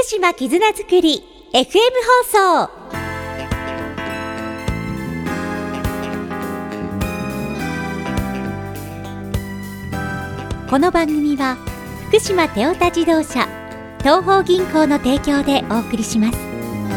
島絆づくり FM 放送。この番組は福島テオタ自動車東邦銀行の提供でお送りします。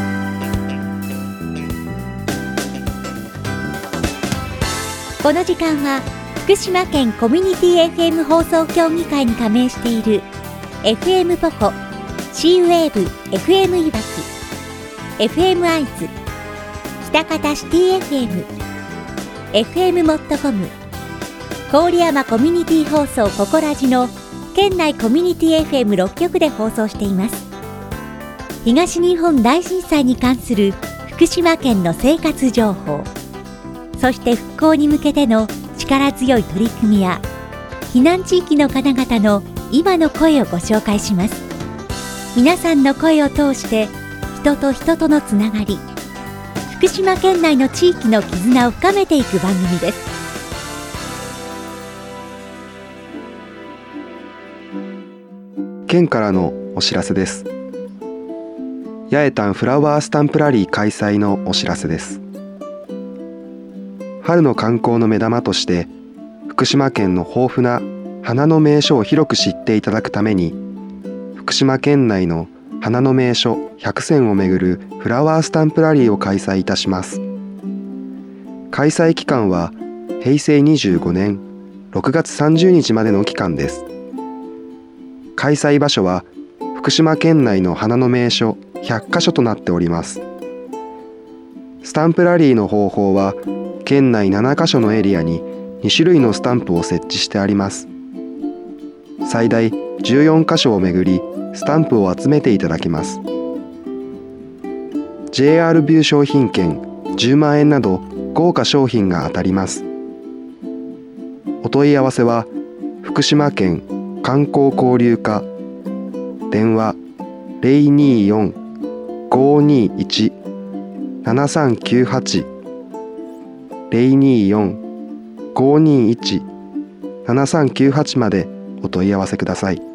この時間は福島県コミュニティ FM 放送協議会に加盟している FM ポコ、C ウェーブ FM いわき、FM アイズ、北方シティ FM、FM モットコム、郡山コミュニティ放送ココラジの県内コミュニティ FM6 局で放送しています。東日本大震災に関する福島県の生活情報、そして復興に向けての力強い取り組みや避難地域の方々の今の声をご紹介します。皆さんの声を通して人と人とのつながり、福島県内の地域の絆を深めていく番組です。 県からのお知らせです。八重丹フラワースタンプラリー開催のお知らせです。春の観光の目玉として福島県の豊富な花の名所を広く知っていただくために、福島県内の花の名所100選をめぐるフラワースタンプラリーを開催いたします。開催期間は平成25年6月30日までの期間です。開催場所は福島県内の花の名所100カ所となっております。スタンプラリーの方法は県内7カ所のエリアに2種類のスタンプを設置してあります。最大14カ所をめぐりスタンプを集めていただきます。 JR ビュー商品券10万円など豪華商品が当たります。お問い合わせは福島県観光交流課、電話 024-521-7398 024-521-7398 までお問い合わせください。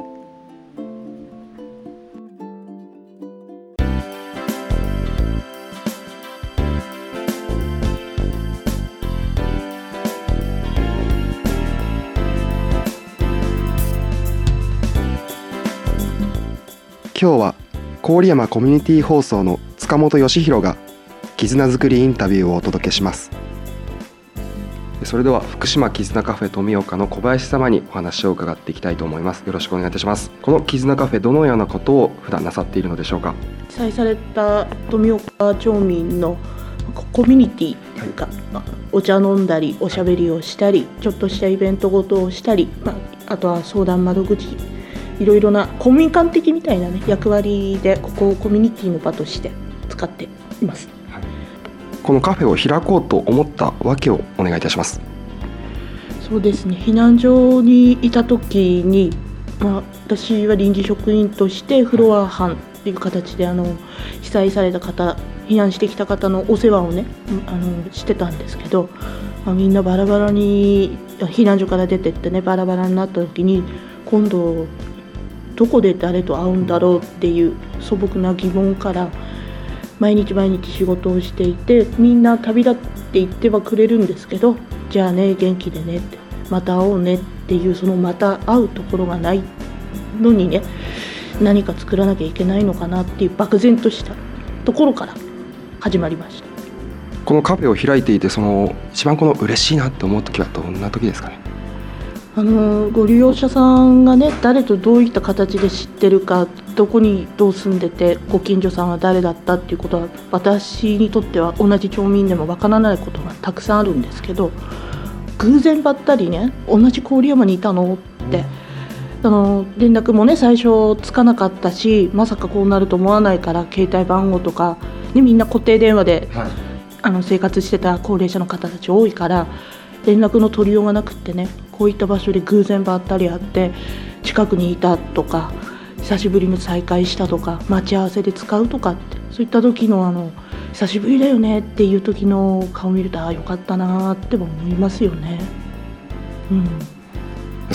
今日は郡山コミュニティ放送の塚本義弘が絆づくりインタビューをお届けします。それでは福島絆カフェ富岡の小林様にお話を伺っていきたいと思います。よろしくお願いいたします。この絆カフェ、どのようなことを普段なさっているのでしょうか。 被災された富岡町民のコミュニティというか、お茶飲んだりおしゃべりをしたり、ちょっとしたイベントごとをしたり、あとは相談窓口、いろいろな公民館的みたいな、役割でここをコミュニティの場として使っています。 このカフェを開こうと思ったわけをお願いいたします。 そうですね、避難所にいた時に、私は臨時職員としてフロア班という形で被災された方、避難してきた方のお世話をね、してたんですけど、みんなバラバラに避難所から出てってね、バラバラになった時に、今度どこで誰と会うんだろうっていう素朴な疑問から、毎日毎日仕事をしていて、みんな旅立っていってはくれるんですけど、じゃあね、元気でねって、また会おうねっていう、そのまた会うところがないのにね、何か作らなきゃいけないのかなっていう漠然としたところから始まりました。 このカフェを開いていて、一番嬉しいなって思う時はどんな時ですかね。 ご利用者さんがね、誰とどういった形で知ってるか、どこにどう住んでて、ご近所さんは誰だったっていうことは、私にとっては同じ町民でもわからないことがたくさんあるんですけど、偶然ばったりね、同じ郡山にいたのって連絡もね、最初つかなかったし、まさかこうなると思わないから、携帯番号とか、ね、みんな固定電話で、生活してた高齢者の方たち多いから連絡の取りようがなくってね、こういった場所で偶然ばったり会って近くにいたとか、久しぶりに再会したとか、待ち合わせで使うとかって、そういった時の久しぶりだよねっていう時の顔見ると、よかったなって思いますよね。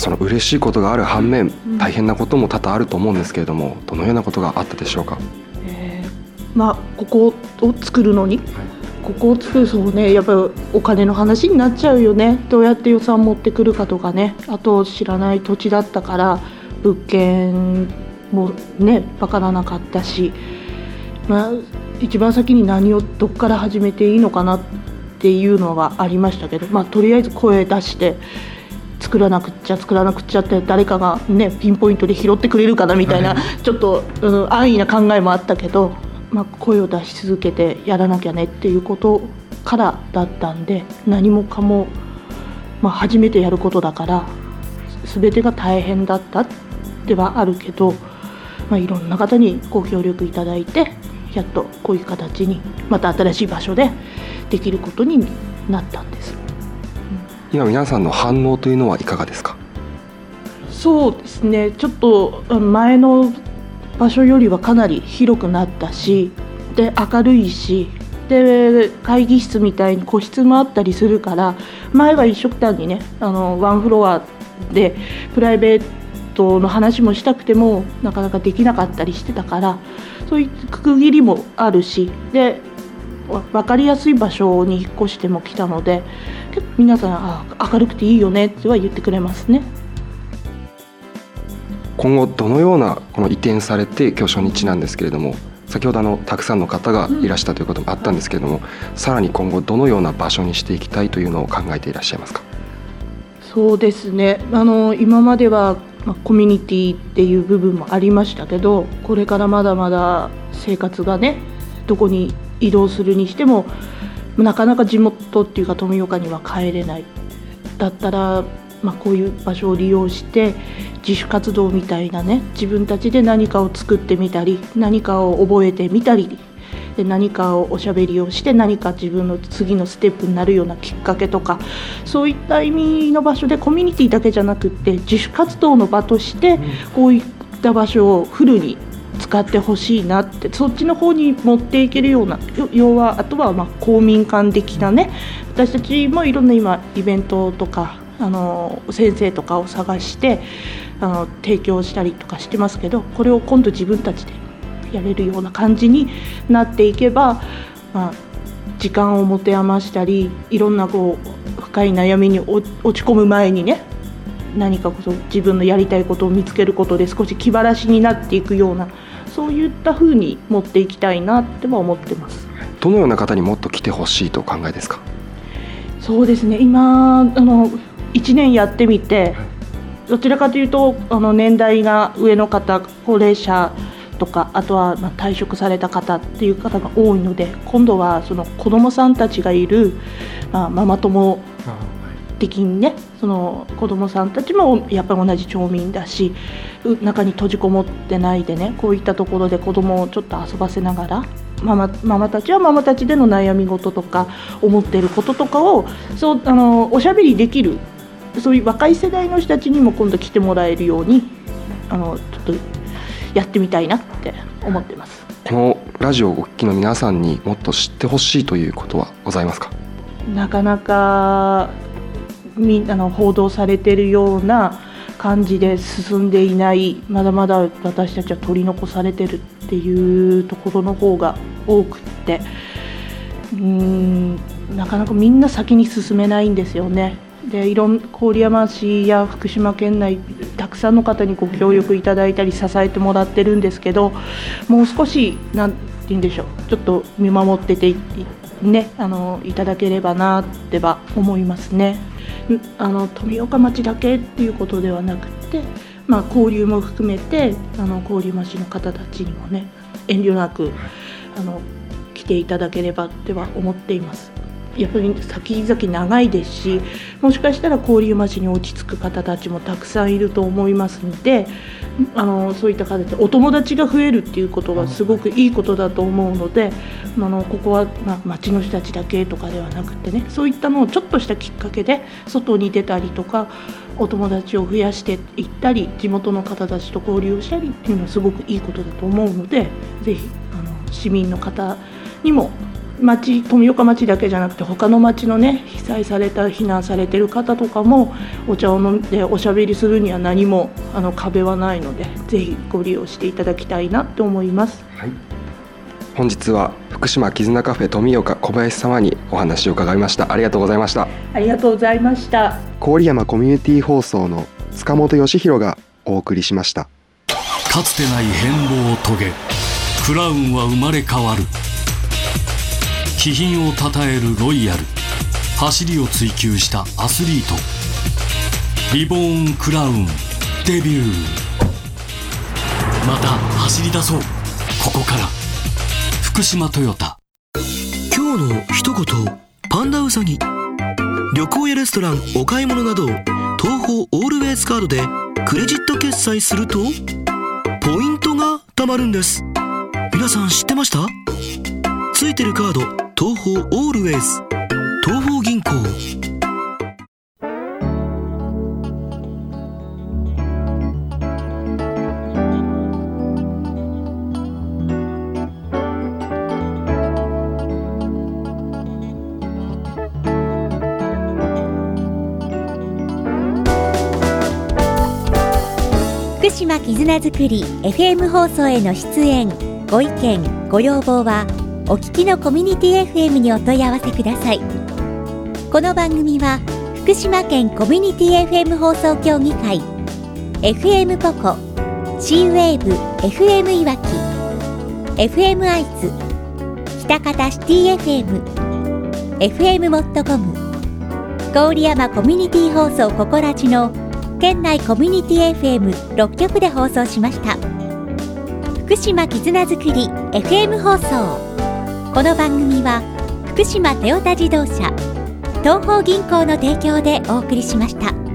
その嬉しいことがある反面、大変なことも多々あると思うんですけれども、どのようなことがあったでしょうか？ ここを作るのに、ここを作る、そうね、やっぱりお金の話になっちゃうよね。どうやって予算持ってくるかとかね。あと知らない土地だったから物件もね分からなかったし、一番先に何をどっから始めていいのかなっていうのはありましたけど、とりあえず声出して作らなくっちゃって誰かがねピンポイントで拾ってくれるかなみたいなちょっと安易な考えもあったけど、声を出し続けてやらなきゃねっていうことからだったんで、何もかも、初めてやることだから全てが大変だったではあるけど、いろんな方にご協力いただいて、やっとこういう形にまた新しい場所でできることになったんです。 今皆さんの反応というのはいかがですか？ そうですね、ちょっと前の場所よりはかなり広くなったし、で明るいし、で会議室みたいに個室もあったりするから、前は一緒くたんにねワンフロアでプライベートの話もしたくてもなかなかできなかったりしてたから、そういう区切りもあるし、で分かりやすい場所に引っ越しても来たので、結構皆さん明るくていいよねっては言ってくれますね。 今後どのようなこの移転されて今日初日なんですけれども、先ほどたくさんの方がいらしたということもあったんですけれども、さらに今後どのような場所にしていきたいというのを考えていらっしゃいますか？ そうですね、今まではコミュニティっていう部分もありましたけど、これからまだまだ生活がねどこに移動するにしてもなかなか地元っていうか富岡には帰れない。だったらこういう場所を利用して自主活動みたいなね、自分たちで何かを作ってみたり、何かを覚えてみたりで、何かをおしゃべりをして何か自分の次のステップになるようなきっかけとか、そういった意味の場所でコミュニティだけじゃなくって自主活動の場としてこういった場所をフルに使ってほしいなって、そっちの方に持っていけるような、要はあとは公民館的なね、私たちもいろんな今イベントとか先生とかを探して提供したりとかしてますけど、これを今度自分たちでやれるような感じになっていけば、時間を持て余したり、いろんな深い悩みに落ち込む前にね、何か自分のやりたいことを見つけることで少し気晴らしになっていくような、そういった風に持っていきたいなっては思ってます。 どのような方にもっと来てほしいとお考えですか？ そうですね、今1年やってみて、どちらかというと年代が上の方、高齢者とか、あとは退職された方っていう方が多いので、今度はその子どもさんたちがいる、ママ友的にね、その子どもさんたちもやっぱり同じ町民だし、中に閉じこもってないでね、こういったところで子どもをちょっと遊ばせながら、ママたちはママたちでの悩み事とか思っていることとかをおしゃべりできる、そういう若い世代の人たちにも今度来てもらえるようにちょっとやってみたいなって思ってます。 このラジオをお聞きの皆さんにもっと知ってほしいということはございますか？ なかなか報道されているような感じで進んでいない、まだまだ私たちは取り残されてるっていうところの方が多くって、なかなかみんな先に進めないんですよね。で郡山市や福島県内たくさんの方にご協力いただいたり支えてもらってるんですけど、もう少しなんて言うんでしょう、ちょっと見守っててね、いただければなっては思いますね。富岡町だけっていうことではなくて、交流も含めて郡山市の方たちにもね、遠慮なく来ていただければっては思っています。やっぱり先々長いですし、もしかしたら郡山市に落ち着く方たちもたくさんいると思いますので、そういった形でお友達が増えるっていうことはすごくいいことだと思うので、ここは町の人たちだけとかではなくてね、そういったのをちょっとしたきっかけで外に出たりとか、お友達を増やしていったり、地元の方たちと交流をしたりっていうのはすごくいいことだと思うので、ぜひ市民の方にも富岡町だけじゃなくて他の町のね、被災された避難されてる方とかもお茶を飲んでおしゃべりするには何も壁はないので、ぜひご利用していただきたいなと思います。 はい、本日は福島絆カフェ富岡小林様にお話を伺いました。ありがとうございました。 ありがとうございました。 郡山コミュニティ放送の塚本義弘がお送りしました。 かつてない変貌を遂げ、クラウンは生まれ変わる。気品をたたえるロイヤル、走りを追求したアスリート、リボーンクラウンデビュー。また走り出そう。ここから福島トヨタ。 今日の一言、パンダウサギ。旅行やレストラン、お買い物など東宝オールウェイズカードでクレジット決済するとポイントが貯まるんです。皆さん知ってました？ついてるカード、東宝オールウェイズ、東宝銀行。 福島絆づくり FM 放送への出演、ご意見、ご要望はお聞きのコミュニティ FM にお問い合わせください。この番組は福島県コミュニティ FM 放送協議会、 FM ポコ、 C-WAVE FM いわき、 FM アイズ、北方シティ FM、 FM モットコム、郡山コミュニティ放送ココラジの県内コミュニティ FM6 局で放送しました。福島絆づくり FM 放送。この番組は福島トヨタ自動車、東邦銀行の提供でお送りしました。